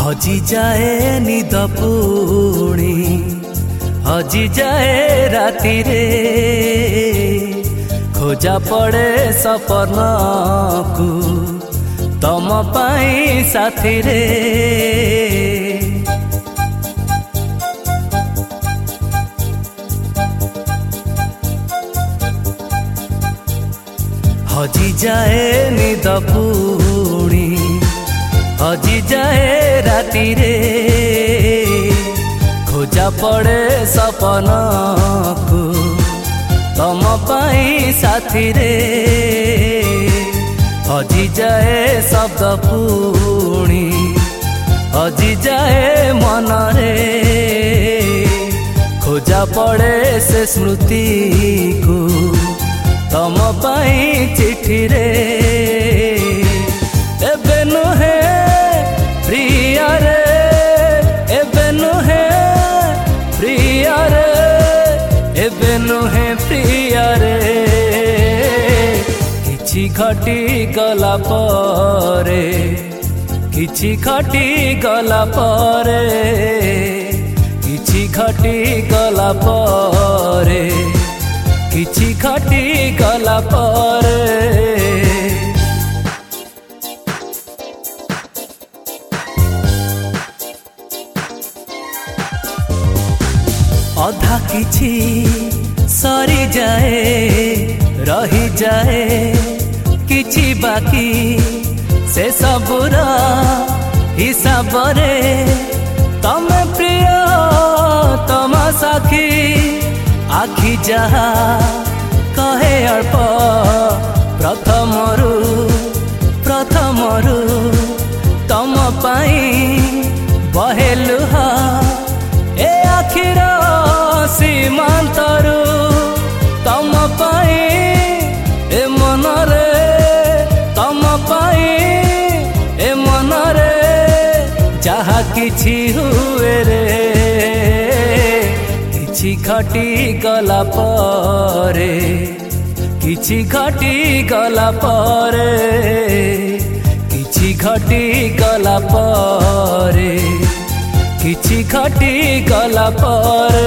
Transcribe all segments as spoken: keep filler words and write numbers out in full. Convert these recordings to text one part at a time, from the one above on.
हजि जाए निद पुणी हजि जाए राति रे खोजा पड़े सपन को तम पाई साथी रे हजि जाए निद पुणी हजि जाए राति रे खोजा पड़े सपन को तम पाई साथी रे हजि जाए शब्द पुणी हजि जाए मन रे खोजा पड़े से स्मृति को तम पाई चिट्ठी रे एबे नुहे प्रिया रे एबे नुहे प्रिया रे एबे नुहे प्रिया रे किछि घटी गला परे किछि घटी गला परे किछि घटी गला परे किछि घटी गला परे अधा किछि सरी जाए रही जाए किछि बाकी से सबुरा हिसाब रे तमे प्रिय तम साखी आखि जहा कहे अल्प प्रथमरु प्रथमरु तम पाई बहे लुह ए आखिर सीमांतरु तम पाई ए मन रे तम पाई ए मन रे जहा किछि हुए रे किछि घटी गला परे किछि घटी गला परे किछि घटी गला परे किछि घटी गला परे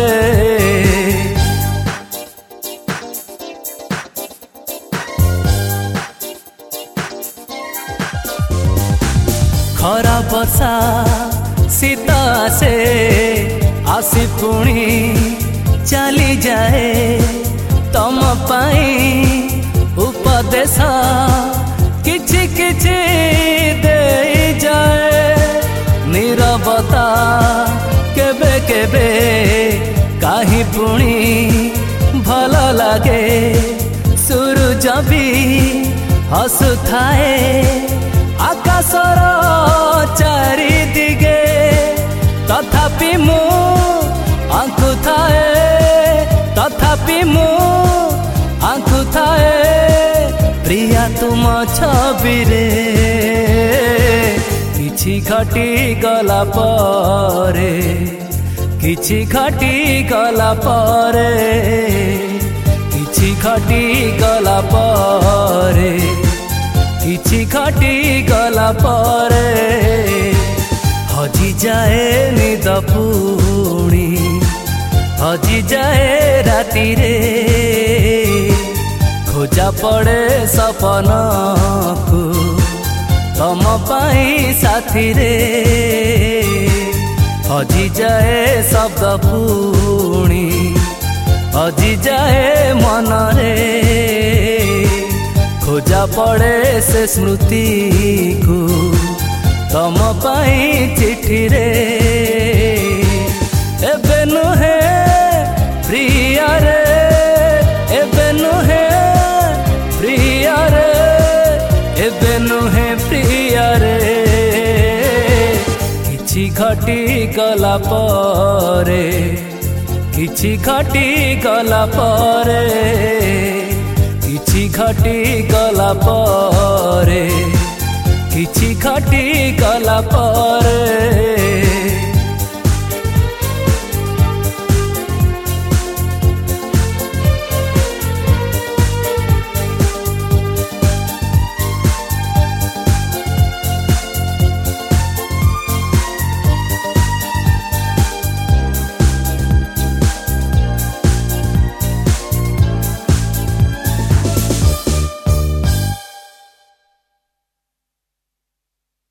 खरा वर्षा सीता से आसी पुणी चली जाए तम पाई उपदेश किछि किछि दे जाए नीरवता केबे केबे काहि पुणी भल लागे सूरज भी हसुथाए आकाशर चारि दिगे तथापि मु आंखु थाए तथापि मु आंखु थाए प्रिया तुम छवि रे किछि घटी गला परे किछि घटी गला परे किछि घटी गला परे किछि घटी गला परे हजि जाए निद पुणी हजि जाए राति रे खोजा पड़े सपन को तम पाई साथी रे हजि जाए शब्द पुणी हजि जाए मन रे खोजा पड़े से स्मृति को तम पाई चिट्ठी रे एबे नुहे प्रिया रे एबे नुहे प्रिया रे एबे नुहे प्रिया रे किछि घटी गला परे किछि घटी गला परे किछि घटी गला परे किछि घटी गला परे।